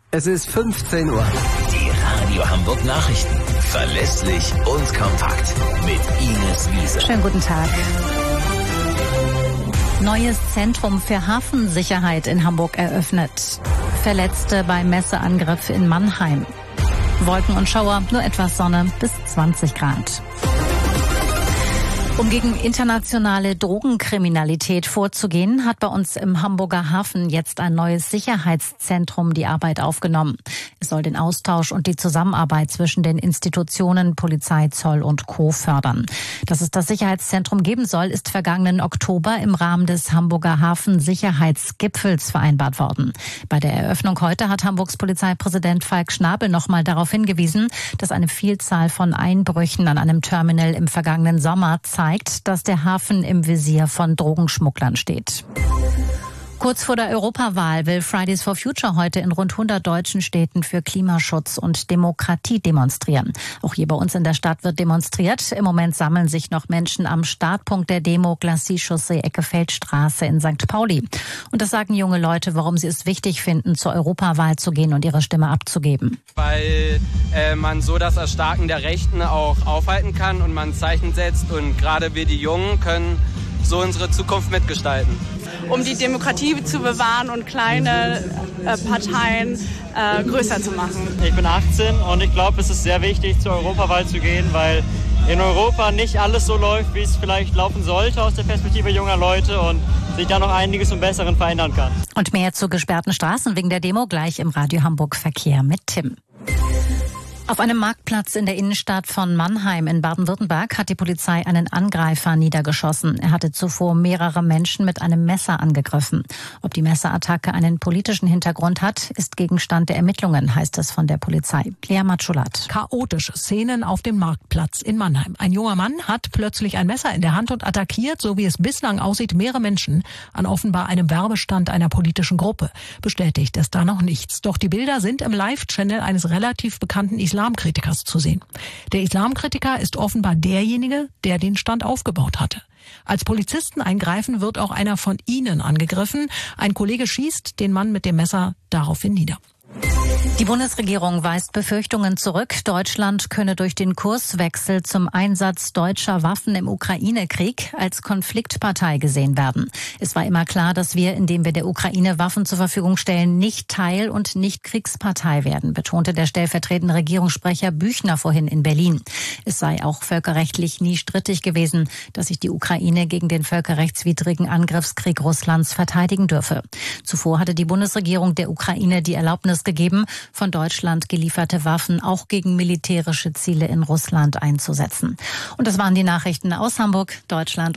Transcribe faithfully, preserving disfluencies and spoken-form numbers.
Es ist fünfzehn Uhr. Die Radio Hamburg Nachrichten. Verlässlich und kompakt. Mit Ines Wiese. Schönen guten Tag. Neues Zentrum für Hafensicherheit in Hamburg eröffnet. Verletzte beim Messeangriff in Mannheim. Wolken und Schauer, nur etwas Sonne bis zwanzig Grad. Um gegen internationale Drogenkriminalität vorzugehen, hat bei uns im Hamburger Hafen jetzt ein neues Sicherheitszentrum die Arbeit aufgenommen. Es soll den Austausch und die Zusammenarbeit zwischen den Institutionen Polizei, Zoll und Co. fördern. Dass es das Sicherheitszentrum geben soll, ist vergangenen Oktober im Rahmen des Hamburger Hafen-Sicherheitsgipfels vereinbart worden. Bei der Eröffnung heute hat Hamburgs Polizeipräsident Falk Schnabel nochmal darauf hingewiesen, dass eine Vielzahl von Einbrüchen an einem Terminal im vergangenen Sommer zeigt, dass der Hafen im Visier von Drogenschmugglern steht. Kurz vor der Europawahl will Fridays for Future heute in rund hundert deutschen Städten für Klimaschutz und Demokratie demonstrieren. Auch hier bei uns in der Stadt wird demonstriert. Im Moment sammeln sich noch Menschen am Startpunkt der Demo Glacis-Chaussee Ecke Feldstraße in Sankt Pauli. Und das sagen junge Leute, warum sie es wichtig finden, zur Europawahl zu gehen und ihre Stimme abzugeben. Weil äh, man so das Erstarken der Rechten auch aufhalten kann und man Zeichen setzt. Und gerade wir, die Jungen, können so unsere Zukunft mitgestalten. Um die Demokratie zu bewahren und kleine äh, Parteien äh, größer zu machen. Ich bin achtzehn und ich glaube, es ist sehr wichtig, zur Europawahl zu gehen, weil in Europa nicht alles so läuft, wie es vielleicht laufen sollte aus der Perspektive junger Leute und sich da noch einiges zum Besseren verändern kann. Und mehr zu gesperrten Straßen wegen der Demo gleich im Radio Hamburg Verkehr mit Tim. Auf einem Marktplatz in der Innenstadt von Mannheim in Baden-Württemberg hat die Polizei einen Angreifer niedergeschossen. Er hatte zuvor mehrere Menschen mit einem Messer angegriffen. Ob die Messerattacke einen politischen Hintergrund hat, ist Gegenstand der Ermittlungen, heißt es von der Polizei. Lea Matschulat. Chaotische Szenen auf dem Marktplatz in Mannheim. Ein junger Mann hat plötzlich ein Messer in der Hand und attackiert, so wie es bislang aussieht, mehrere Menschen an offenbar einem Werbestand einer politischen Gruppe. Bestätigt ist da noch nichts. Doch die Bilder sind im Live-Channel eines relativ bekannten Islam Islamkritikers zu sehen. Der Islamkritiker ist offenbar derjenige, der den Stand aufgebaut hatte. Als Polizisten eingreifen, wird auch einer von ihnen angegriffen. Ein Kollege schießt den Mann mit dem Messer daraufhin nieder. Die Bundesregierung weist Befürchtungen zurück, Deutschland könne durch den Kurswechsel zum Einsatz deutscher Waffen im Ukraine-Krieg als Konfliktpartei gesehen werden. Es war immer klar, dass wir, indem wir der Ukraine Waffen zur Verfügung stellen, nicht Teil- und nicht Kriegspartei werden, betonte der stellvertretende Regierungssprecher Büchner vorhin in Berlin. Es sei auch völkerrechtlich nie strittig gewesen, dass sich die Ukraine gegen den völkerrechtswidrigen Angriffskrieg Russlands verteidigen dürfe. Zuvor hatte die Bundesregierung der Ukraine die Erlaubnis gegeben, von Deutschland gelieferte Waffen auch gegen militärische Ziele in Russland einzusetzen. Und das waren die Nachrichten aus Hamburg, Deutschland